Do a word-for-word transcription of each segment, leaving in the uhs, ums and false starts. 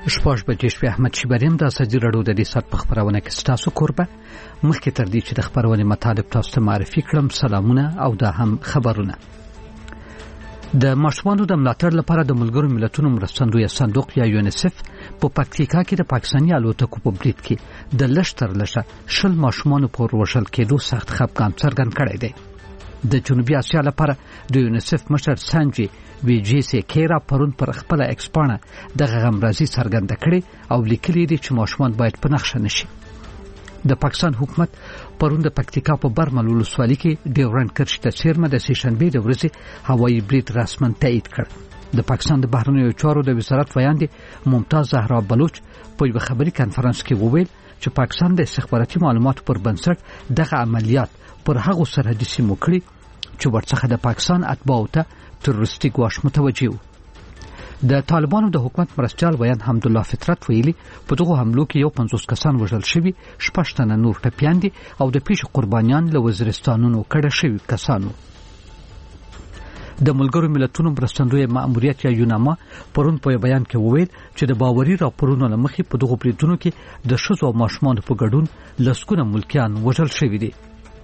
شپږ بجې شوې. احمد شیبریم د ازادي راډیو د دې سات په خبرونه کې ستاسو کوربه. مخکې تر دې چې د خبرونې مطالب تاسو ته معرفي کړم، سلامونه او دا هم خبرونه. د ماشومانو د ملاتړ لپاره د ملګرو ملتونو مرستندویه صندوق یا یونیسف په پکتیکا کې د پاکستاني الوتکو په برید کې د لږ تر لږه شل ماشومانو په وژل کېدو سخت خفګان څرګند کړی دی. د جنوبي اسیا لپاره د یونیسف مشر سانجي ویجی سیکیرا پرون پر خپل ایکسپانه د غمرازي څرګنده کړي او لیکلي دي چې ماشومان باید په نقشه نشي. د پاکستان حکومت پرون د پکتیکا په برمل ولسوالۍ کې ډیورنډ کرښې ته څیرمه د سیشنبې د ورځې هوایي برید رسماً تایید کړ. د پاکستان د بهرنیو چارو د وزارت ویاندې ممتاز زهرا بلوچ په یو خبري کانفرنس کې وویل چې پاکستان د استخباراتي معلوماتو پر بنسټ دغه عملیات پر هغو سرحدي سیمو کړي چې ورڅخه د پاکستان اتباعو ته تروریستي ګواښ متوجه و. د طالبانو د حکومت مرستيال ویان حمدالله فطرت ویلي په دغه حملو کې یو پنځوس کسان وژل شوي، شپږ تنه نور ټپیان دي او د پیښو قربانیان له وزیرستانونو کډه شوي کسانو. د ملګرو ملتونو مرستندویه مأموریت یا یوناما پرون په بیان کې وویل چې د باوري راپورونو لمخې په دغه بریدونو کې د ښځو او ماشومانو په ګډون لسګونه ملکیان وژل شوي دي.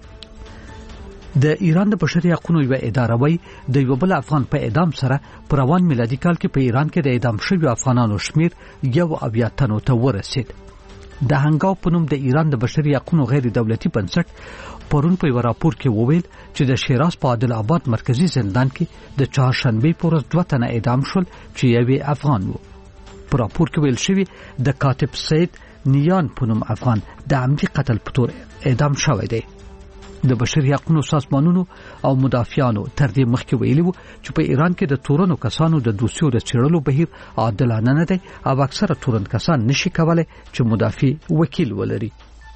د ایران د بشري حقوقو یو اداره وایي د یو بل افغان په اعدام سره پر روان میلادي کال کې په ایران کې د اعدام شویو افغانانو شمیر یو اویا تنو ته ورسید. د هنګاو په نوم د ایران د بشري حقوقو غیر دولتي بنسټ پرون په یو راپور کې وویل چې د شیراز په عادل آباد مرکزی زندان کې د چهارشنبه پر ورځ دوه تنه اعدام شول چې یو افغان وو. په راپور کې ویل شوی د کاتب سید نیان په نوم افغان د عمدي قتل په تور اعدام شوی دی. د بشري حقوقو سازمانونو او مدافعانو تر دې مخکې ویلي وو چې په ایران کې د تورنو کسانو د دوسیو د چیرلو بهیر عادلانه نه دی او اکثره تورن کسان نشي کولای چې مدافع وکیل ولري.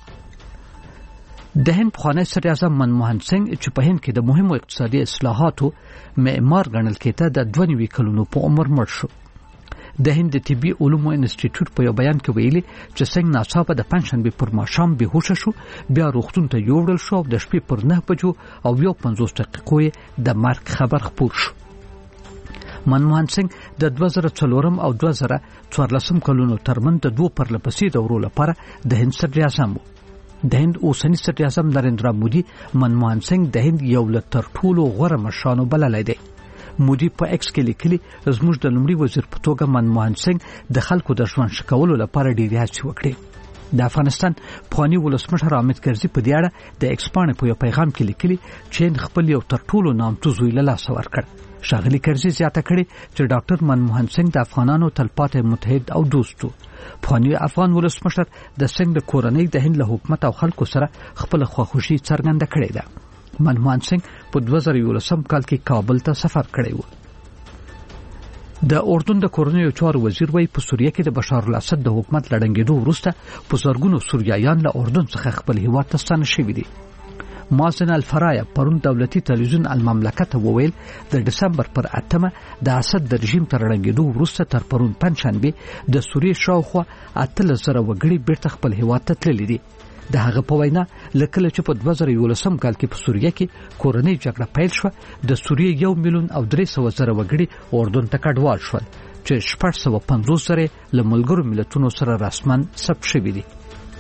د هند پخوانی صدر اعظم منموهن سنگ چې په هند کې د مهمو اقتصادي اصلاحاتو معمار ګڼل کېده د دوه نوي کلونو په عمر مړ شو. د هند طبي علومو انسټیټیوټ په یو بیان کې ویلي چې سنگ ناڅاپه د پنځشنبه پر ماښام بهوښ شو، بیا روغتون ته یوړل شو او د شپې پر نه بجو او یو پنځوس دقیقو د مرګ خبر خپور شو. منموهن سنگ د دوه زره څلورم او دوه زره څوارلسم کلونو ترمن د دوه پرلپسې دورو لپاره د هند صدر اعظم و. د هند اوسنی صدر اعظم نریندرا مودي منموهن سنگ د هند یو له تر ټولو غوره مشرانو بللی دی. مودي په ایکس کې لیکلي زموږ د لومړي وزیر په توګه منموهن سنگ د خلکو د ژوند ښه کولو لپاره ډېرې هڅې وکړې. د افغانستان پخواني ولسمشر حامد کرزي په دې اړه د ایکس پاڼې په یو پیغام کې لیکلي چې خپل یو تر ټولو نامتو زوی له لاسه ورکړ. ښاغلي کرزي زیاته کړې چې ډاکټر منموهن سنگ د افغانانو تلپاتې متحد او دوست و. پخواني افغان ولسمشر د سنگ د کورنۍ د هند له حکومت او خلکو سره خپل خواخوشي څرګنده کړې ده. منموهن سنگ په دوه زره یولسم کال کې کابل ته سفر کړی و. د اردن د کورنیو چارو وزیر وایي په سوریه کې د بشار الاسد د حکومت لړنګېدو وروسته په زرګونو سوریایان له اردن څخه خپل هیواد ته ستانه شوي دي. مازن الفرایا پرون دولتي تلویزیون المملکت وویل د دسمبر پر اتمه د اسد د رژیم تر لړنګېدو وروسته تر پرون پنځشنبه د سوریې شاوخوا اتلس زره وګړي بیرته خپل هیواد ته تللي دي. د هغه په وینا لکه چې په دوه زره یولسم کال کې په سوریه کې کورنۍ جګړه پیل شو، د سوریې یو میلیون او درې سوه زره وګړي اردن ته کډوال شول چې شپږ سوه پنځوس زره له ملګرو ملتونو سره رسماً ثبت شوي دي.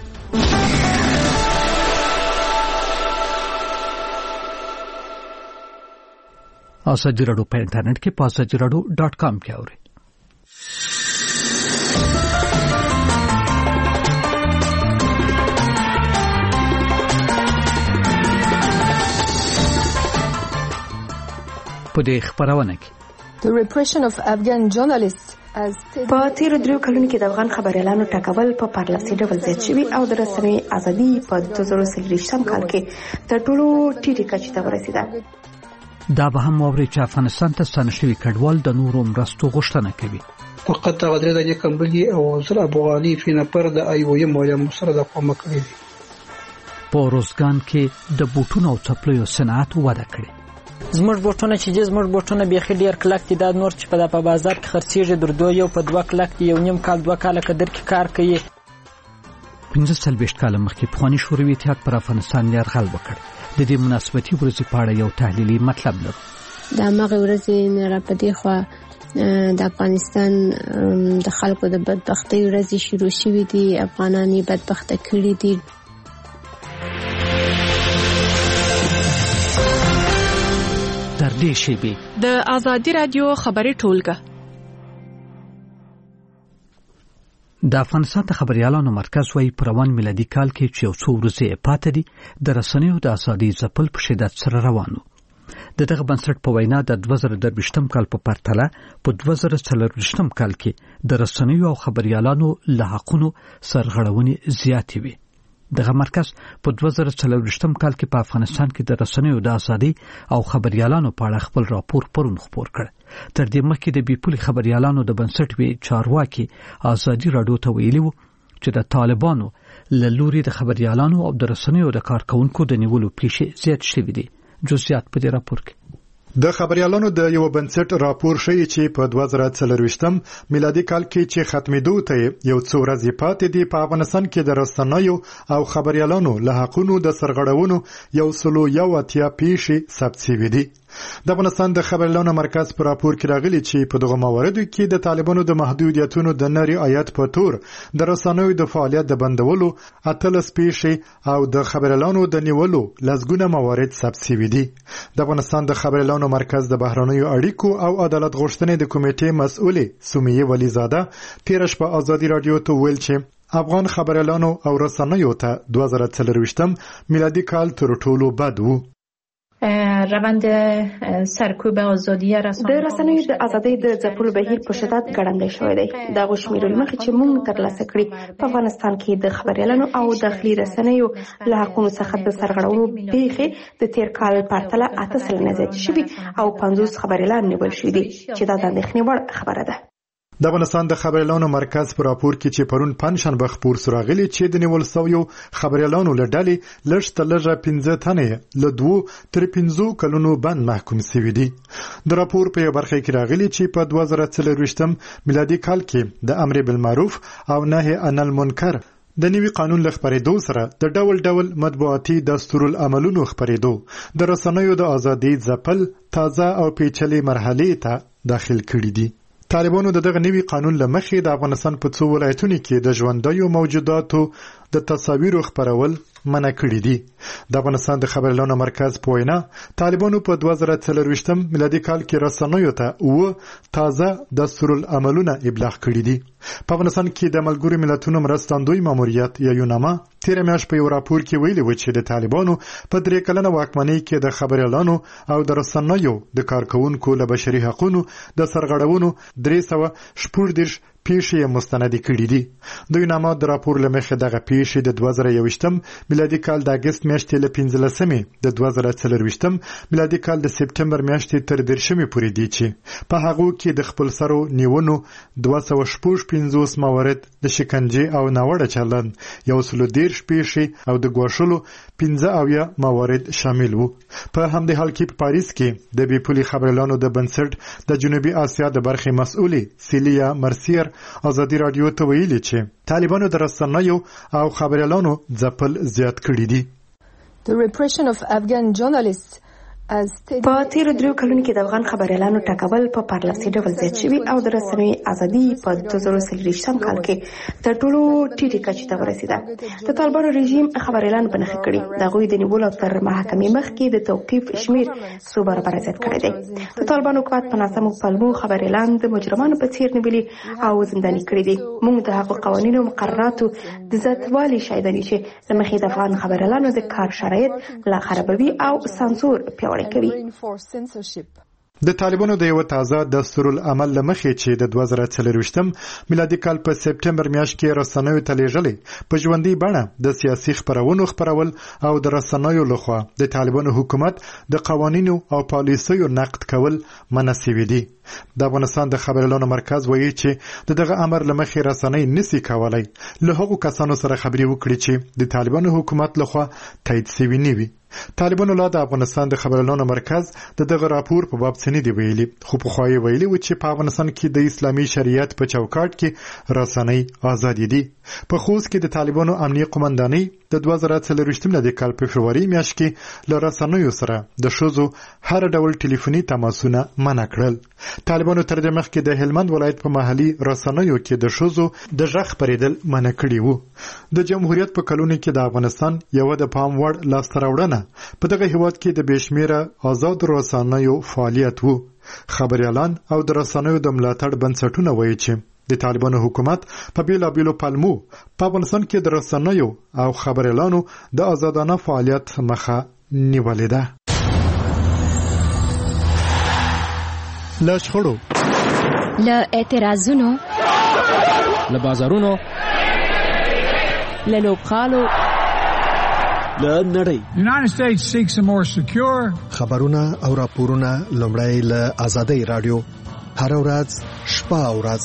ازادي راډیو په انټرنیټ کې په ازادي راډیو ډاټ کام کې اورئ. په دې خبرونه کې The repression of Afghan journalists as په تیر دریو کلونو کې د افغان خبريالانو ټاکول په پارلسي ډول زیات شوي او د رسنۍ ازادي په دوه زره څلوېښتم کال کې تر ټولو ټیټې کچې ته ورسېده. دا به هم واوري چې افغانستان ته ستانه شوي کډوال د نورو مرستو غوښتنه کوي. فقط غدري د کمبلي او زر افغاني په نفر د ایوې مویم سره د کومه کړی. په روزګان کې د بوټونو او چپلیو صنعت وده کړې. زموږ بوټونه چې زموږ بوټونه بیخي ډیر کلک دي، دا نور چې په د په بازار کې خرڅېږي دردو یو په دوه کلک دی، یو نیم کال دوه کاله قدر کې کار کوي. پنځه څلوېښت کاله مخکې پخواني شوروي اتحاد پر افغانستان یرغل وکړ. د دې مناسبتي ورځې په اړه یو تحلیلي مطلب لرو. د هغې ورځې نه را پدې خوا د افغانستان د خلکو د بدبختۍ ورځې شروع شوې دي، افغانان یې بدبخته کړي دي. تر دې شیبې د آزادي رادیو خبري ټولګه د افغانستان د خبريالانو مرکز وايي په روان میلادي کال کې چې یو څو ورځې پاتې دي د رسنیو د ازادۍ ځپل په شدت سره روانو. د دغه بنسټ په وینا د دوه زره درویشتم کال په پرتله په دوه زره څلرویشتم کال کې د رسنیو او خبريالانو له حقونو سرغړونې زیاتې وي. دغه مرکز په دوه زره څلرویشتم کال کې په افغانستان کې د رسنیو د ازادۍ او خبريالانو په اړه خپل راپور پرون خپور کړ. تر دې مخکې د بیپولي خبريالانو د بنسټ وی چارواکي ازادي راډیو ته ویلي وو چې د طالبانو له لوري د خبريالانو او د رسنیو د کارکونکو د نیولو پیښې زیات شوې دي. جزئیات په دې راپور کې د خبريالانو د یو بنسټ راپور شوی چې په دوه زره څلرویشتم میلادي کال کې چې ختمېدو ته یو څو ورځې پاتې دي په افغانستان کې د رسنیو او خبريالانو له حقونو د سرغړونو یو سلو یو اتیا پیښې ثبت شوې دي. د افغانستان د خبريالانو مرکز په راپور کې راغلي چې په دغه مواردو کې د طالبانو د محدودیتونو د نری آیت په تور د رسنیو د فعالیت د بندولو اتلس پیښې او د خبريالانو د نیولو لسګونه موارد ثبت شوي دي. د افغانستان د خبريالانو مرکز د بهرنیو اړیکو او عدالت غوښتنې د کمیټې مسؤلې سمیه ولیزاده تیر شپه آزادي رادیو ته ویل چې افغان خبريالانو او رسنیو ته دوه زره څلرویشتم میلادي کال تر ټولو بد وو. روند سرکوب آزادی رسانه د رسنیو د ازادۍ د ځپلو بهیر په شدت ګړندی شوی دی. دا غوښمېرل مخکې چې موږ ترلاسه کړي په افغانستان کې د خبريالانو او داخلي رسنیو له حقونو څخه د سرغړونو پیښې د تیر کال پرتله اته سلنه زیاتې شوي او پنځوس خبريالان نیول شوي دي چې دا د اندېښنې وړ خبره ده. د افغانستان د خبريالانو مرکز په راپور کې چې پرون پنځشنبه خبر سراغلي چې د نیول شویو خبريالانو له ډلې لږ تر لږه پنځه تنه له دوه تر پنځو کلونو بند محکوم شوي دي. د راپور په یو برخه کې راغلي چې په دوه زره څلرویشتم میلادي کال کې د امر بالمعروف او نهي عن المنکر د نوي قانون له خبرېدو سره د ډول ډول مطبوعاتي دستورالعملونو خبرېدو د رسنیو د ازادۍ ځپل تازه او پیچلې مرحلې ته داخل کړي دي. طالبانو دغه نوي قانون لمخې د افغانستان په څو ولایتونو کې د ژوندیو موجوداتو د تصاویرو خبرول منع کړي دي. د افغانستان د خبريالانو مرکز په وینا طالبانو په دوه زره څلرویشتم میلادي کال کې رسنیو ته و تازه دستورالعملونه ابلاغ کړي دي. په افغانستان کې د ملګرو ملتونو مرستندوی ماموریت یا یوناما تیر میاشت په یو راپور کې ویلي و چې د طالبانو په درې کلنه واکمنۍ کې د خبريالانو او د رسنیو د کارکونکو له بشري حقوقو د سرغړونو درې سوه شپږ دېرش پیښې مستندې کړي دي. د یوناما د راپور له مخې دغه پیښې د دوه زره یوویشتم میلادي کال د اګست میاشتې له پنځلسمې د دوه زره څلرویشتم میلادي کال د سپټمبر میاشتې تر دېرشمې پورې دي چې په هغو کې د خپلسرو نیونو دوه سوه شپږ پنځوس موارد د شکنجې او ناوړه چلند یو سلو دېرش پیښې او د ګواښلو پنځه اویا موارد شامل وو. په همدې حال کې په پاریس کې د بیپولي خبريالانو د بنسټ د جنوبي اسیا د برخې مسؤلې سیلیا مرسیر آزادي رادیو ته ویلي چې طالبانو د رسنیو او خبريالانو ځپل زیات کړي دي. The repression of Afghan journalists په تیرو دریو کلونو کې د افغان خبريالانو ټاکول په پارلاسي ډول زیات شوي او د رسنیو ازادي په دوه زره څلرویشتم کال کې تر ټولو ټیټې کچې ته ورسېده. د طالبانو رژیم خبريالان بنخښه کړي د هغوی د نیولو تر محاکمې مخکې د توقیف شمیر څو برابره زیات کړی دی. د طالبانو حکومت په ناسمو پلمو خبريالان د مجرمانو په څیر نیولي او زنداني کړي دي. موږ د هغو قوانینو مقرراتو د زیاتوالي شاهدان یو چې له مخې د افغان خبريالانو د کار شرایط لا خرابوي او سانسور پیاوړی کوي. د طالبانو د یو تازه دستورالعمل لمخې چې د دوه زره څلرویشتم میلادي کال په سپټمبر میاشت کې رسنیو ته لیږلې په ژوندۍ بڼه د سیاسي خبرونو خبرول او د رسنیو لخوا د طالبانو حکومت د قوانینو او پالیسیو نقد کول منع شوي دي. د افغانستان د خبريالانو مرکز وایي چې دغه امر لمخې رسنۍ نسی کولای له هغو کسانو سره خبرې وکړي چې د طالبانو حکومت لخوا تایید شوي نه وي. طالبانو لا د افغانستان د خبريالانو مرکز د دغه راپور په باب څه نه دی ویلي، خو په خوایي ویلي و چې په افغانستان کې د اسلامي شریعت په چوکاټ کې رسنۍ آزاد دي. په خوست کې د طالبانو امنیه قومندانۍ د دوه زره څلرویشتم د کال په فبروري میاشت کې له رسنیو سره د ښځو هر ډول ټلیفوني تماسونه منع کړل. طالبانو تر دې مخکې د هلمند ولایت په محلي رسنیو کې د ښځو د غږ خپرېدل منع کړي وو. د جمهوریت په کلونو کې د افغانستان یو د پام وړ لاسته راوړنه په دغه هیواد کې د بېشمیره آزاد رسنیو فعالیت وو. خبريالان او د رسنیو د ملاتړ بنسټونه وایي چې د طالبانو حکومت په بیلابیلو پلمو په افغانستان کې د رسنیو او خبريالانو د آزادانه فعالیت مخه نیولې ده. له شخړو، له اعتراضونو، له بازارونو، له لوبغالو، له نړۍ. United States seeks a more secure. خبرونه او راپورونه لومړی له آزادۍ رادیو هر ورځ شپه او ورځ.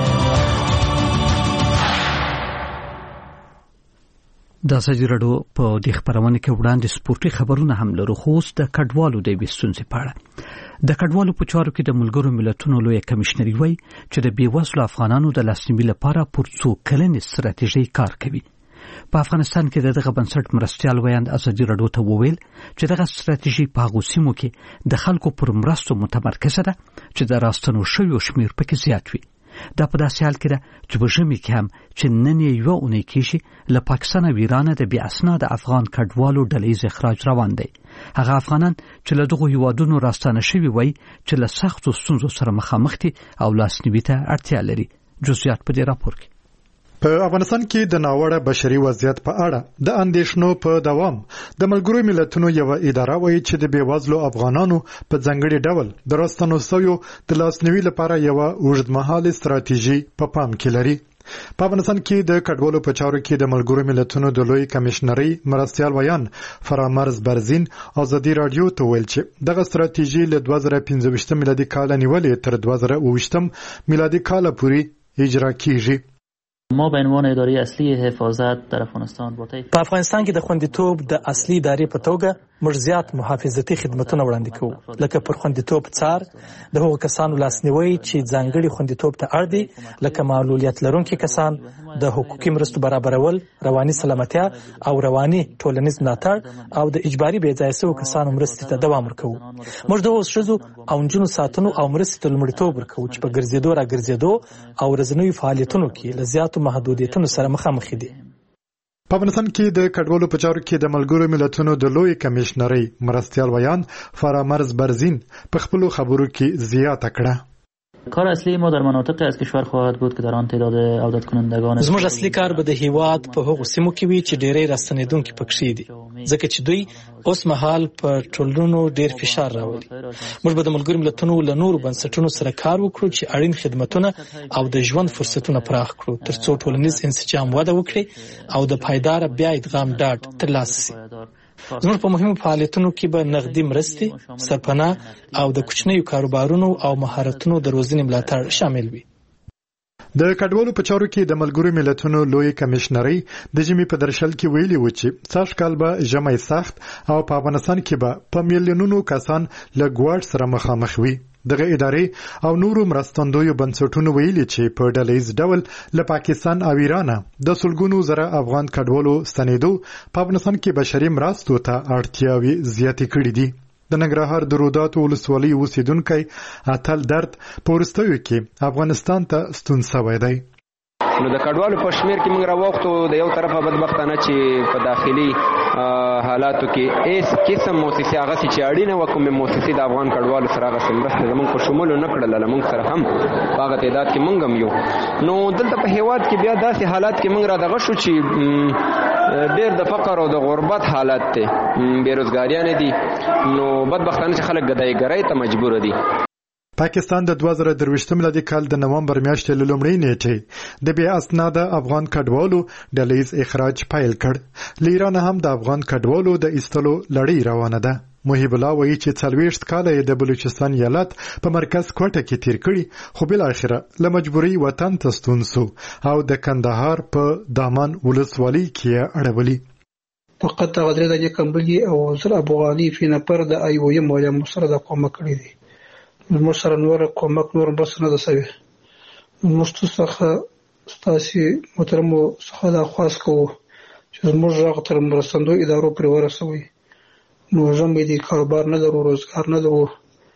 د ازادي راډیو په دې خبرونه کې وړاندې سپورتي خبرونه هم لرو، خو اوس د کډوالو د وستونځ په اړه. د کډوالو په چارو کې د ملګرو ملتونو لوی کمشنري وایي چې د بیوزلو افغانانو د لاسنیوي لپاره پر څو کلنې ستراتیژي کار کوي. په افغانستان کې دغه بنسټ مرستيال ویاند ازادي راډیو ته وویل چې دغه ستراتیژي په هغو سیمو کې د خلکو پر مرستو متمرکزه ده چې د راستنو شویو شمیر پکې زیات وي. دا په داسې حال کې ده چې په ژمي کې هم چې نن یې یوه اونۍ کېږي له پاکستان او ایرانه د بې اسناده افغان کډوالو ډلهیز اخراج روان دی. هغه افغانان چې له دغو هیوادونو راستانه شوي وایي چې له سختو ستونزو سره مخامخ دي او لاسنیوي ته اړتیا لري. جزئیات په دې راپور کې. په افغانستان کې د ناوړه بشري وضعیت په اړه د اندېښنو په دوام د ملګرو ملتونو یو اداره وایي چې د بیوزلو افغانانو په ځانګړي ډول د راستنو شویو د لاسنیوي لپاره یو اوږدمهاله ستراتیژي په پام کې لري. په افغانستان کې د کډوالو په چارو کې د ملګرو ملتونو د لوی کمشنري مرستيال ویان فرامرز برزین ازادي رادیو ته ویل چې دغه ستراتیژي له دوه زره پنځه میلادي کال نیولې تر دوه زره اووه میلادي کال پورې اجرا کیږي. ما به عنوان اداره اصلی حفاظت در افغانستان په افغانستان کې د خوندیتوب د اصلي ادارې په توګه موږ زیات محافظتي خدمتونه وړاندې کوو، لکه پر خوندیتوب څار، د هغو کسانو لاسنیوي چې ځانګړي خوندیتوب ته اړ دي، لکه معلولیت لرونکي کسان، د حقوقي مرستو برابرول، رواني سلامتیا او رواني ټولنیز ملاتړ او د اجباري بې ځایه شویو کسانو مرستې ته دوام ورکوو. موږ د هغو ښځو او نجونو ساتنو او مرستې ته لومړیتوب ورکوو چې په ګرځېدو را ګرځېدو او ورځنیو فعالیتونو کې له زیاتو محدودیتونو سره مخامخ دي. په افغانستان کې د کډوالو په چارو کې د ملګرو ملتونو د لوی کمشنري مرستيال ویان فرامرز برزین په خپلو خبرو کې زیاته کړه. کار اصلی ما در مناطقی از کشور خواهد بود که در آن تعداد عودت کنندگان زموږ اصلي کار به د هیواد په هغو سیمو کې وي چې ډېری راستنېدونکي پکې دي، ځکه چې دوی اوس مهال په ټولنو ډېر فشار راولي. موږ به د ملګرو ملتونو له نورو بنسټونو سره کار وکړو چې اړین خدمتونه او د ژوند فرصتونه پراخ کړو ترڅو ټولنیز انسجام وده وکړي او د پایدار بیا ادغام ډاډ ترلاسه شي. زموږ په مهمو فعالیتونو کې به نغدي مرستې، سرپناه او د کوچنیو کاروبارونو او مهارتونو د روزنې ملاتړ شامل وي. د کډوالو په چارو کې د ملګرو ملتونو لوی کمشنري د ژمي په درشل کې ویلي و چې سږ کال به ژمی سخت او په افغانستان کې به په میلیونونو کسان له ګواښ سره مخامخ وي. دغه ادارې او نورو مرستندویو بنسټونو ویلي چې په ډلهیز ډول له پاکستان او ایران د سلګونو زره افغان کډوالو ستنېدو په افغانستان کې بشري مرستو ته اړتیاوې زیاتې کړې دي. د ننګرهار د روداتو ولسوالۍ اوسیدونکی اتل درد په وروستیو کې افغانستان ته ستون شوی دی. نو د کډوالو په شمیر کې موږ راوختو د یو طرفه بدبختانه چې په داخلي حالاتو کې هیڅ قسم موسسې هغه چې اړینه وه کومې موسسې د افغان کډوالو سره هغه مرسته زموږ په شمول نه کړله، موږ سره هم په هغه تعداد کې موږ هم یو. نو دلته په هیواد کې بیا داسې حالات کې موږ را دغه شو چې ډېر د فقر او د غربت حالت دی، بېروزګاریانې دي، نو بدبختانه چې خلک ګدایګرۍ ته مجبور دي. پاکستان د دوه زره درویشتم میلادي کال د نومبر میاشتې له لومړۍ نیټې د بې اسناده افغان کډوالو ډلهیز اخراج پیل کړ. له ایران هم د افغان کډوالو د ایستلو لړۍ روانه ده. محب الله وایي چې څلوېښت کاله یې د بلوچستان ایالت په مرکز کوټه کې تیر کړي، خو بالاخره له مجبورۍ وطن ته ستون سو او د کندهار په دامان ولسوالۍ کې یې اړولي. فقط هغه درې دانې کمبلي او زر افغاني فی نفر د ای او یم مالیه سره د کومک کړی دی. موږ سره نور کومک نور بس نه ده سوی. موږ څخه ستاسو محترمو څخه دا خواست کوو چې زموږ غږ تر مرستندو ادارو پورې ورسوي. نو ژمی دی کاروبار نه لرو، روزګار نه لرو،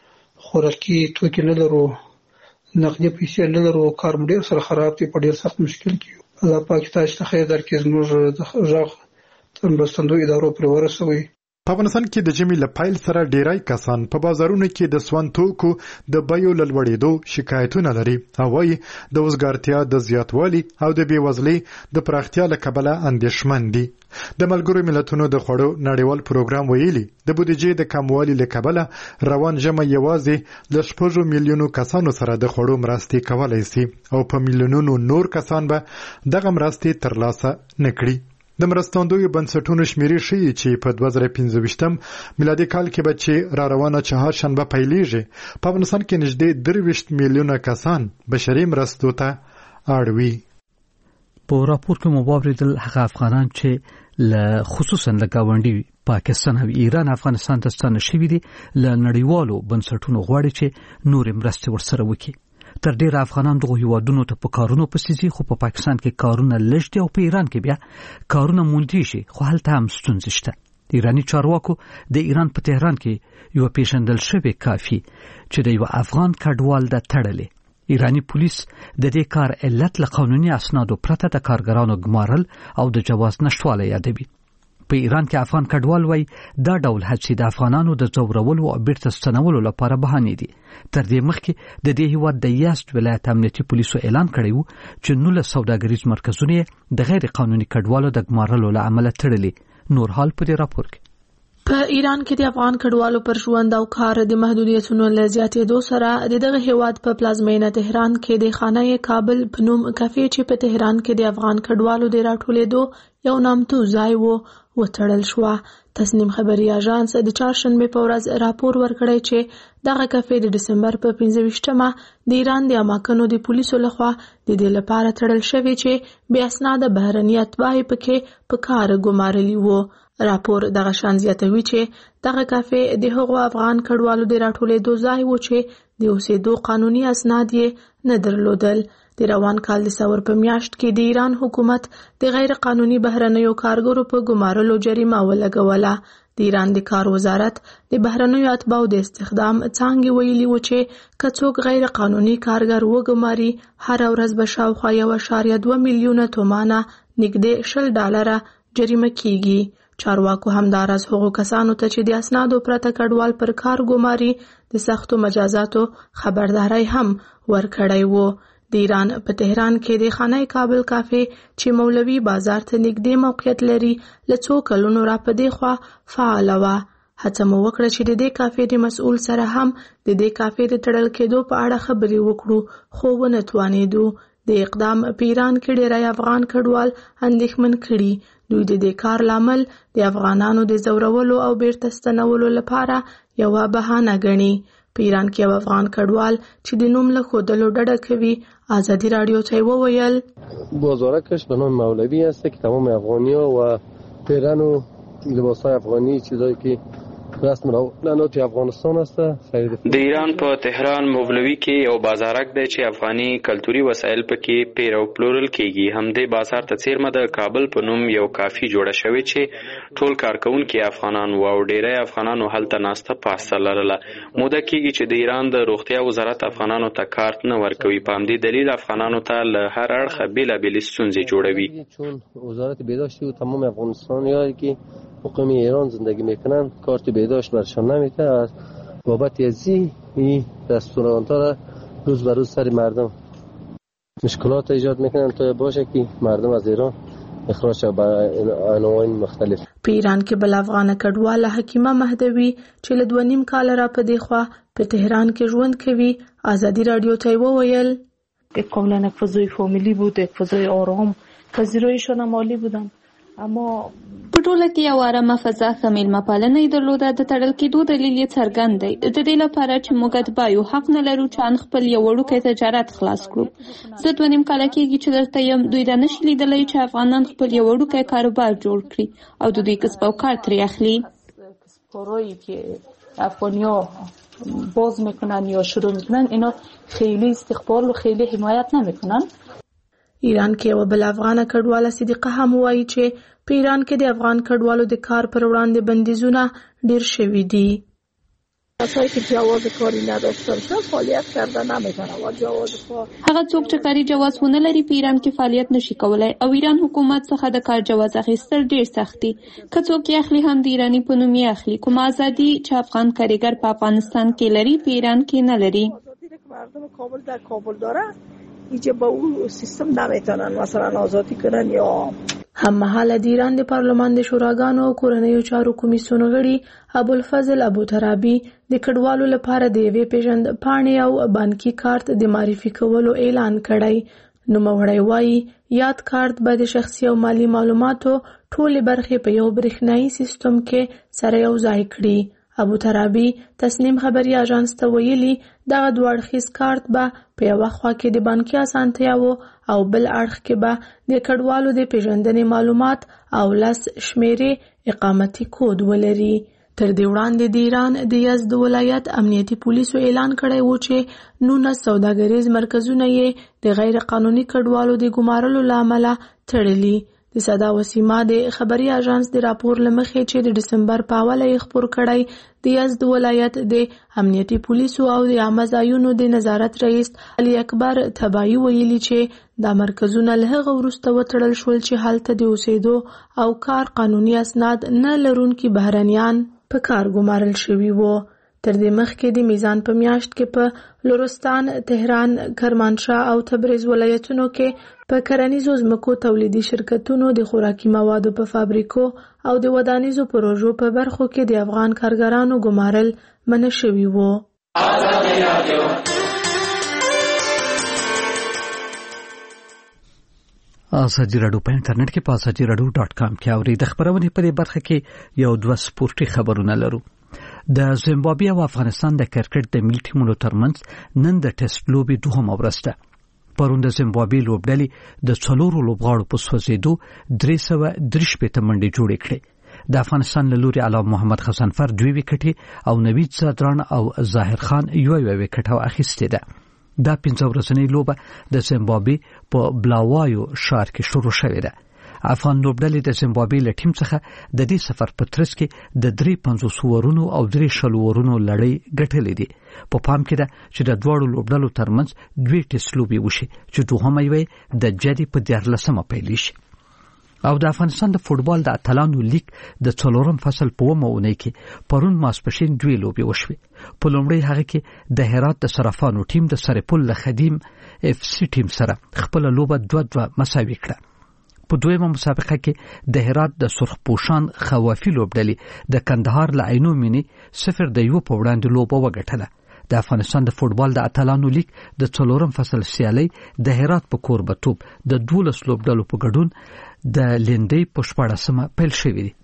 خوراکي توکي نه لرو، نقدي پیسې نه لرو، کار مو ډېر سره خراب دی، په ډېر سخت مشکل کې یو. الله پاک تاسو ته خیر درکړي، زموږ غږ تر مرستندو ادارو پورې ورسوي. په افغانستان کې د ژمي له پیل سره ډیری کسان په بازارونو کې د سون توکو د بیو له لوړېدو شکایتونه لري او وايي د وزګارتیا د زیاتوالي او د بېوزلۍ د پراختیا له کبله اندېښمن دي. د ملګرو ملتونو د خوړو نړیوال پروګرام ویلي د بودیجې د کموالي له کبله روان ژمی یوازې له شپږو میلیونو کسانو سره د خوړو مرستې کولی سي او په میلیونونو نور کسان به دغه مرستې ترلاسه نه کړي. د مرستندویو بنسټونو شمیرې ښیي چې په دوه زره پنځه ویشتم میلادي کال کې به چې را روانه چهارشنبه پیلیږي په افغانستان کې نږدې درویشت میلیونه کسان بشري مرستو ته اړ وي. په راپور کې مو واوریدل هغه افغانان چې له خصوصا له ګاونډي پاکستان او ایران افغانستان ته ستانه شوي دي له نړیوالو بنسټونو غواړي چې نورې مرستې ورسره وکړي. تر ډیره افغانان دغه هیوادونو ته په کارونو پسې ځي، خو په پاکستان کې کارونه لږ دي او په ایران کې بیا کارونه موندي شي، خو هلته هم ستونزې شته. ایراني چارواکو د ایران په تهران کې یو پیژندل شوی کافي چې د یو افغان کډوال د تړلې. ایرانی پولیس د دې کار علت له قانوني اسنادو پرته د کارګرانو ګمارل او د جواز نشټوالی یادوي. په ایران کې افغان کډوال وای دا ډول هڅې د افغانانو د ځورولو او بیرته ستنولو لپاره بهانې دي. تر دې مخکې د دې هیواد د یازد ولایت امنیتي پولیسو اعلان کړی و چې نولس سوداګریز مرکزونه د غیر قانوني کډوالو د ګمارلو له امله تړلي. نور حال په دې راپور کې. په ایران کې د افغان کډوالو پر ژوند او کار د محدودیتونو له زیاتېدو سره د دغه هیواد په پلازمینه تهران کې د خانه کابل په نوم کافي چې په تهران کې د افغان کډوالو د راټولېدو یو نامتو ځای و وتړل شو. تسنیم خبري اژانس د چهارشنبه په ورځ راپور ورکړی چې دغه کافي د دسمبر په پنځه ویشتمه د ایران د اماکنو د پولیسو لخوا د دې لپاره تړل شوی چې بې اسناده بهرني اتباع پکې په کار ګمارلي وو. راپور دغه شان زیاتوي چې دغه کافي د هغو افغان کډوالو د راټولېدو ځای و چې د اوسېدو قانوني اسناد یې نه درلودل. د روان کال د سور په میاشت کې د ایران حکومت د غیر قانوني بهرنیو کارګرو په ګمارلو جریمه ولګوله. د ایران د کار وزارت د بهرنیو اتباعو د استخدام څانګې ویلي و چې که څوک غیر قانوني کارګر وګماري هر ورځ به شاوخوا یو اعشاریه دوه میلیونه تومانه نږدې شل ډالره جریمه کیږي. چارواکو همداراز هغو کسانو ته چې د اسنادو پرته کډوال پر کار ګماري د سختو مجازاتو خبرداری هم ورکړی وو. د ایران په تهران کې د خانه کابل کافي چې مولوي بازار ته نږدې موقعیت لري له څو کلونو را په دې خوا فعاله وه. هڅه مو وکړه چې د دې کافي د مسؤل سره هم د دې کافي د تړل کېدو په اړه خبرې وکړو، خو ونه توانېدو. د اقدام په ایران کې ډېری افغان کډوال اندېښمن کړي. دوی د دې کار لامل د افغانانو د ځورولو او بیرته ستنولو لپاره یوه بهانه ګڼي. په ایران کې یو افغان کډوال چې د نوم له ښودلو ډډه کوي آزادی رادیو ته وویل بازارکش به نام مولوی است که تمام افغانی‌ها و پیرن و لباس‌های افغانی چیزایی که رسم العنات افغانستان است. د ایران په تهران مولوی کې یو بازارک دی چې افغاني کلتوري وسایل پکې پیر او پلورل کیږي. همدې بازار ته څیرمه د کابل په نوم یو کافي جوړه شوې چې ټول کارکونکي افغانان و او ډیری افغانانو هلته ناسته پاسته لرله. موده کیږي چې د ایران د روغتیا وزارت افغانانو ته کارت نه ورکوي. په همدې دلیل افغانانو ته له هر اړخه بیلابیلې ستونزې جوړوي. چون وزارت بهداشت و تمام افغانستانیایی که مقیم ایران زندگی میکنن کارت بهداشت برشان نمیده. از بابت ازی این رستورانت ها را روز به روز سر مردم مشکلات ایجاد میکنن تا باشه که مردم از ایران اخراج شد به عناوین مختلف. په ایران کې بل افغان کډواله حکیمه مهدوی چې له دوه نیم کال را په دی خوا په تهران کې ژوند کوي آزادی رادیو ته وویل یک کاملا یک فضای فامیلی بود، یک فضای آرام. پذیرایشان مالی بودن اما په ټوله کې یو آرامه فضا ښه میلمه پالنه یې درلوده. د تړل کېدو دلیل یې څرګند دی. د دې لپاره چې موږ اتباعو حق نه لرو چې ان خپل یو وړوکی تجارت خلاص کړو. زه دوه نیم کاله کېږي چې دلته یم. دوی دا نشي لیدلی چې افغانان خپل یو وړوکی کاروبار جوړ کړي او د دوی کسب او کار ترې اخلي. کارهایی که افغانیا باز میکنن یا شروع میکنن اینا خیلی استقبال و خیلی حمایت نمیکنن. ایران کې یو بل افغان کډواله صدیقه هم وایي چې په ایران کې د افغان کډوالو د کار پر وړاندې بندیزونه ډیر شوي دي. کسایی که جواز کاری نداشته باشن فعالیت کردن نمیتونن و جواز کار هغه څوک چې کاري جواز ونه لري په ایران کې فعالیت نشي کولای او ایران حکومت څخه د کار جواز اخیستل ډیر سخت دي. که څوک یې اخلي هم د ایرانی په نوم یې اخلي. کوم ازادي چې افغان کارګر په افغانستان کې لري په ایران کې نه لري. مردم کابل در کابل داره ایجا با اون سیستم نمیتونن مثلا آزادی کنن یا هم مهاله د ایران د پارلمان د شوراګانو او کورنیو چارو کمیسیون غړي ابوالفضل ابوترابي د کډوالو لپاره د یوې پیژند پاڼې او بانکي کارت د معرفي کولو اعلان کړی. نوموړی وایي یاد کارت به د شخصي او مالی معلوماتو ټولې برخې په یو برېښنایي سیستم کې سره یو ځای کړي. ابوترابي تسنیم خبري اژانس ته ویلي دغه دوه اړخیز کارت به په یوه خوا کې د بانکي اسانتیاوو او بل اړخ کې به د کډوالو د پیژندنې معلومات او لس شمیرې اقامتي کود ولري. تر دې وړاندې د ایران د یزد ولایت امنیتي پولیسو اعلان کړی و چې نولس سوداګریز مرکزونه یې د غیر قانوني کډوالو د ګمارلو له امله تړلي. د صدا وسیما د خبري اژانس د راپور لمخې چې د دسمبر په اوله یې خپور کړی د یزد ولایت د امنیتي پولیسو او د عامه ځایونو د نظارت رئیس علي اکبر تبایی ویلي چې دا مرکزونه له هغه وروسته وتړل شول چې هلته د اوسېدو او کار قانوني اسناد نه لرونکي بهرنیان په کار ګمارل شوي وو. تر دې مخکې د میزان په میاشت کې په لورستان، تهران، کرمانشاه او تبریز ولایتونو کې په کرنیزو ځمکو تولیدي شرکتونو د خوراکي موادو په فابریکو او د ودانیزو پروژو په برخو کې د افغان کارګرانو ګمارل منع شوي وو. ازادي راډیو په انټرنیټ کې په ازادي راډیو ډاټ کام کې اوري. د خبرونې په برخه کې یو دوه سپورتي خبرونه لرو. د زیمبابوې او افغانستان د کرکټ د ملي ټیمونو ترمنځ نن د ټیسټ لوبې دوهمه ورځ ده. پرون د زیمبابوې لوبډلې د څلورو لوبغاړو په سوځېدو درې سوه درې شپېته منډې جوړې کړې. د افغانستان له لوري علاوه محمد غضنفر دوه وکټې او نوید زادران او ظاهر خان یو یو وکټ اخیستې ده. دا پنځه ورځنۍ لوبه د زیمبابوې په بلاوایو ښار کې شروع شوې ده. افغان لوبډلې د زیمبابوې له ټیم څخه د دې سفر په ترڅ کې د درې پنځوس ورونو او درې شلو ورونو لړۍ ګټلې دي. په پام کې ده چې د دواړو لوبډلو ترمنځ دوه ټیسټ لوبې وشي چې دوهمه یې د جدي په دیارلسمه پیل شي. او د افغانستان د فوټبال د اتلانو لیگ د څلورم فصل په اومه اونۍ کې پرون ماسپښین دوه لوبې وشوې. په لومړۍ هغه کې د هرات د صرافانو ټیم د سرپل له خدیم اف سی ټیم سره خپل لوبه دوه دوه مساوي کړه. په دویمه مسابقه کې د هرات د سرخپوشان خوافي لوبډلې د کندهار له عینو مینی صفر د یو په وړاندې لوبه وګټله. د افغانستان د فوټبال د اتلانو لیگ د څلورم فصل سیالي د هرات په کوربتوب د دولس لوبډلو په ګډون د لیندۍ په شپاړسمه پیل شوې دي.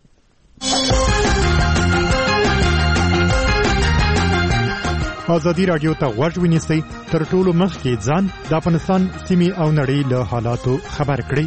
ازادي راډیو ته غوږ ونیسئ تر ټولو مخکې ځان د افغانستان سیمې او نړۍ له حالاتو خبر کړئ.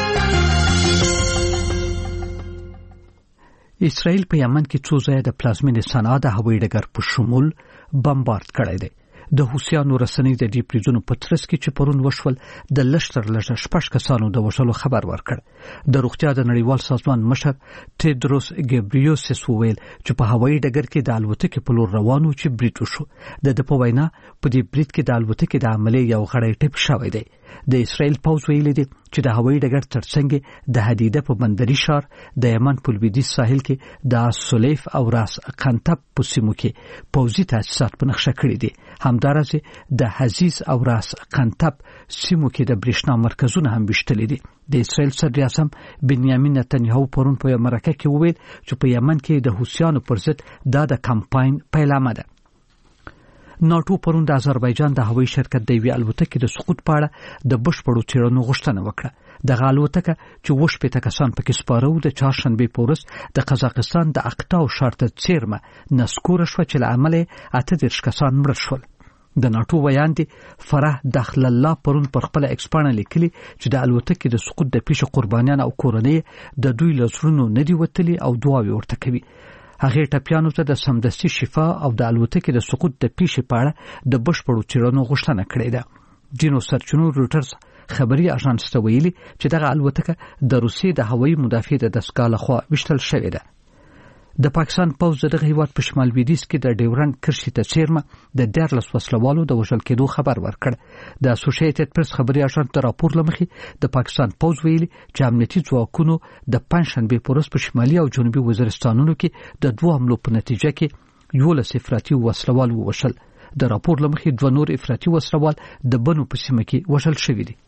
اسرائیل په یمن کې څو ځایه د پلازمینې صنعا د هوایي ډګر په شمول بمبارد کړی دی. د حوثیانو رسنۍ د دې بریدونو په ترڅ کې چې پرون وشول د لږ تر لږه شپږ کسانو د وژلو خبر ورکړ. د روغتیا د نړیوال سازمان مشر تیدروس ګبریوسس وویل چې په هوایي ډګر کې د الوتکې په لور روانو چې برید وشو. د د په وینا په دې برید کې د الوتکې د عملیې یو غړی ټپ شوی دی. د اسرائیل پوځ ویلي دی چې د هوایي ډګر ترڅنګ د حدیده په بندري ښار د یمن په لویدیځ ساحل کې د سلیف او راس قنطب په سیمو کې پوځي تاسیسات په نقشه کړي دي. همدارسه د حزیز او راس قنطب سیمو کې د برېښنا مرکزونه هم وشتلي دي. د اسرائیل صدر اعظم بنیامین نتنیاهو پرون په مرکه کې وویل چې په یمن کې د حوثیانو پر ضد دا د کمپاین پیلامه ده. ناټو پرون د آذربایجان د هوایي شرکت د یوې الوتکې د سقوط په اړه د بشپړو څېړنو غوښتنه وکړه. دغه الوتکه چې اووه شپېته کسان پکې سپاره وو د چهارشنبې په ورځ د قزاقستان د اقتاو ښار ته څیرمه نسکوره شوه چې له امله یې اته دېرش کسان مړه شول. د ناټو ویان دی فرح داخل الله پرون پر خپل ایکسپانه لیکلي چې د الوتکې د سقوط د پیښې قربانیان او کورنۍ د دوی له زړونو نه دي وتلي او دعاوې ورته کوي. هغې ټپیانو ته د سمدستي شفا او د الوتکې د سقوط د پیښې په اړه د بشپړو څېړنو غوښتنه کړې ده. ځینو سرچینو رویټرز خبري اژانس ته ویلي چې دغه الوتکه د روسیې د هوایي مدافع د دستګاه لخوا ویشتل شوې ده. د پاکستان پوځ دغه هیواد په شمال لویدیځ کې د ډیورنډ کرښې ته څیرمه د دیارلس وسلوالو د وژل کېدو خبر ورکړ. د اسوسییټډ پریس خبري اژانس د راپور له مخې د پاکستان پوځ ویلي چې امنیتي ځواکونو د پنځشنبې په ورځ په شمالي او جنوبي وزیرستانونو کې د دوه حملو په نتیجه کې یولس افراطي وسلوال ووژل. د راپور له مخې دوه نور افراطي وسلوال د بنو په سیمه کې وژل شوي دي.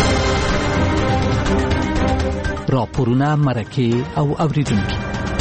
راپورونه مرکه او اوریدونکي.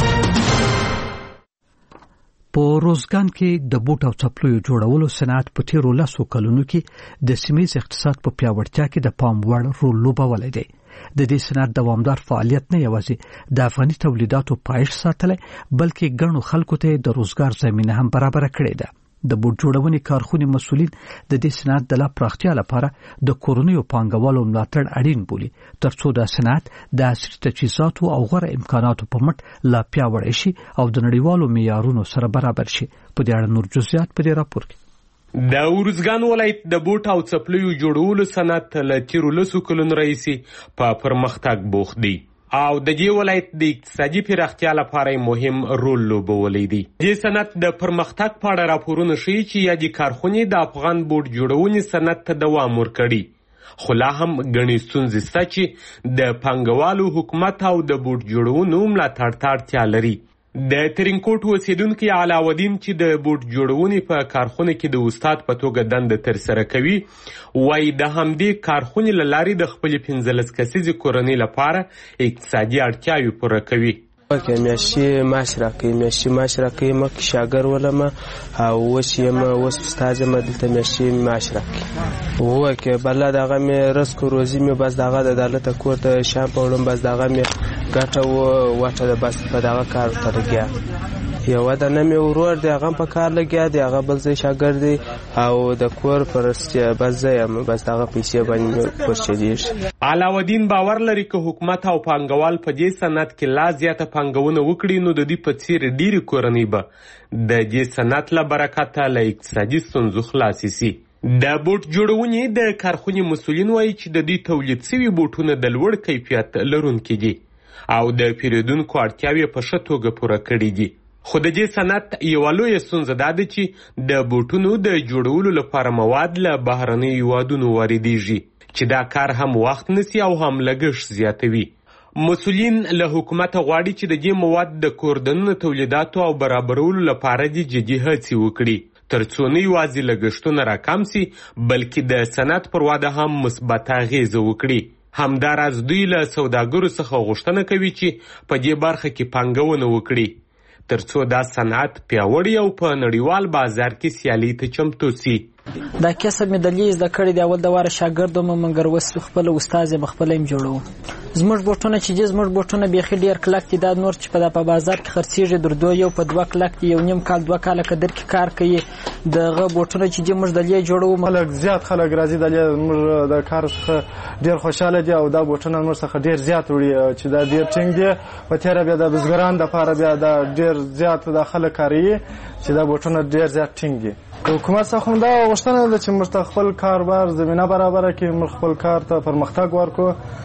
په روزګان کې د بوټ او څپلیو جوړولو صنعت په تیرو لسو کلونو کې د سیمه‌ییز اقتصاد په پیاوړتیا کې د پام وړ رول لوبولی دی. د دې صنعت دوامدار فعالیت نه یوازې د افغاني تولیداتو پایښت ساتلی بلکې ګڼو خلکو ته د روزګار زمینه هم برابره کړې ده. د بوټ جوړونې کارخونې مسؤلین د دې صنعت د لا پراختیا لپاره د کورنیو پانګوالو ملاتړ اړین بولي ترڅو دا صنعت د عصري تجهیزاتو او غوره امکاناتو په مټ لا پیاوړی شي او د نړیوالو معیارونو سره برابر شي. په دې اړه نور جزئیات په دې راپور کې. د ارزګان ولایت د بوټ او څپلیو جوړولو صنعت له تیرو لسو کلونو راهیسې په پرمختګ بوخت دی او د دې ولایت د اقتصادي پراختیا لپاره مهم رول لوبولی دی. دې صنعت د پرمختګ په اړه راپورونه ښیي چې یادې کارخونې د افغان بوټ جوړونې صنعت ته دوام ورکړي، خو لا هم ګڼې ستونزې شته چې د پانګوالو حکومت او د بوټ جوړونو ملاتړ ته اړتیا لري. د ترینکوټ اوسیدونکي علاودین چې د بوټ جوړونې په کارخونه کې د استاد په توګه دنده ترسره کوي وایي د همدې کارخونې له لارې د خپلې پنځلس کسیزې کورنۍ لپاره اقتصادي اړتیاوې پوره کوي. که میاشتې معاش راکوي میاشتې معاش راکوي مخکې شاګر ولم او اوس یم اوس استاد یم دلته میاشتې معاش راکوي ووایه که بله دغه مې رزق روزي مې بس دغه د دلته کور ته شام په وړم بس دغه مې ګټه وټه ده بس په دغه کار ته لګیا یوه دنه مې ورور دی هغه په کار لګیا دی هغه بل ځای شاګرد دی او د کور پرستیا بس زه یم بس دغه پیسې باندې پرچلیږي. علاودین باور لري که حکومت او پانګوال په دې صنعت کې لا زیاته پانګونه وکړي نو د دې په څیر ډېرې کورنۍ به د دې صنعت له برکته له اقتصادي ستونزو خلاصې سي. د بوټ جوړونې د کارخونې مسؤلین وایي چې د دې تولید شوي بوټونه د لوړ کیفیت لرونکي دي او د پیرودونکو اړتیاوې په ښه توګه پوره کړي دي. خو د دې صنعت یوه لویه ستونزه دا ده چې د بوټونو د جوړولو لپاره مواد له بهرنیو هیوادونو واردېږي چې دا کار هم وخت نیسي او هم لګښت زیاتوي. مسؤلین له حکومته غواړي چې د دې مواد د کوردنونو تولیداتو او برابرولو لپاره دې جدي هڅې وکړي ترڅو نه یوازې لګښتونه راکم سي بلکې د صنعت پر وده هم مثبت اغیزه وکړي. همداراز دوی له سوداګرو څخه غوښتنه کوي چې په دې برخه کې پانګونه وکړي ترڅو دا صنعت پیاوړی او په نړیوال بازار کې سیالي ته چمتو سي. دا کسب مې د لیز د کړی دی اول د واره شاګرد وم مګر اوس خپل استاد یم خپل یم جوړوم. زموږ بوټونه چې دي زموږ بوټونه بیخي ډېر کلک دي دا نور چې په په بازار کې خرڅېږي در دوه یو په دوه کلک دي یو نیم کال دوه کاله که در کې کار کوي دغه بوټونه چې دي موږ د لې جوړوو. خلک زیات خلک راځي د لې موږ د کار څخه ډېر خوشحاله دي او دا بوټونه موږ څخه ډېر زیات وړي چې دا ډېر ټینګ دي په تېره بیا د بزګرانو دپاره بیا دا ډېر زیات د خلک کاروي چې دا بوټونه ډېر زیات ټینګ دي. حکومت څخه هم دا غوښتنه ده چې موږ ته خپل کاروبار زمینه برابره کړي موږ خپل کار ته پرمختګ ورکړو.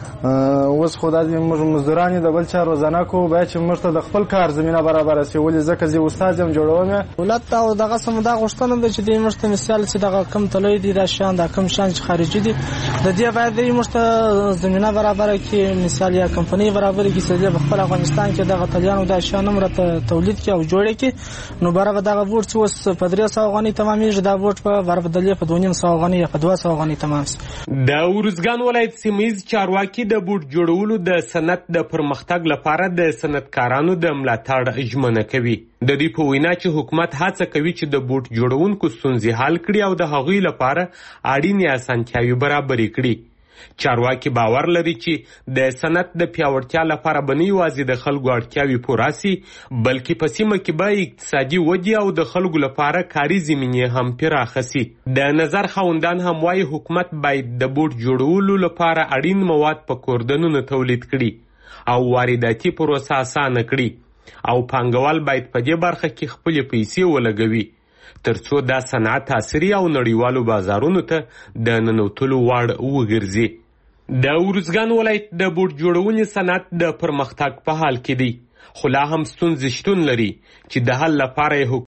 اوس خو دا موږ مزدوران یو د بل چا روزانه کوو باید چې موږ ته د خپل کار زمینه برابره سي ولې ځکه زه استاد یم جوړوم یې دولت ته او دغه سم دا غوښتنه ده چې دوی موږ ته مثال چې دغه کم تلوي دي دا شیان دا کم شیان چې خارجي دي د دې باید دوی موږ ته زمینه برابره کړي مثال یا کمپنۍ برابره کړي چې په خپل افغانستان کې دغه تلیانو دا شیان هم راته تولید کړي او جوړ کړي نو برابر دغه بوټ چې اوس په درې سوه افغانۍ تمامېږي دا بوټ په برابر دلې په دوه نیم سوه افغانۍ یا په دوه سوه افغانۍ تمام شي. د ارزګان ولایت سیمهییز چارواکي د بوټ جوړولو د صنعت د پرمختګ لپاره د صنعتکارانو د ملاتړ ژمنه کوي. د دې په وینا چې حکومت هڅه کوي چې د بوټ جوړونکو ستونزې حل کړي او د هغوی لپاره اړینې اسانتیاوې برابرې کړي. چارواکي باور لري چې د صنعت د پیاوړتیا لپاره به نه یوازې د خلکو اړتیاوې پوره سي بلکې په سیمه کې به اقتصادي ودې او د خلکو لپاره کاري زمینې هم پراخه سي. د نظر خاوندان هم وایي حکومت باید د بوټ جوړولو لپاره اړین مواد په کوردنونو تولید کړي او وارداتي پروسه اسانه کړي او پانګوال باید په دې برخه کې خپلې پیسې ولګوي ترڅو دا صنعت عصري او نړیوالو بازارونو ته د ننوتلو وړ وګرځي. د ارزګان ولایت د بوټ جوړونې صنعت د پرمختګ په حال کې دی خو لا هم ستونزې شتون لري چې د حل لپاره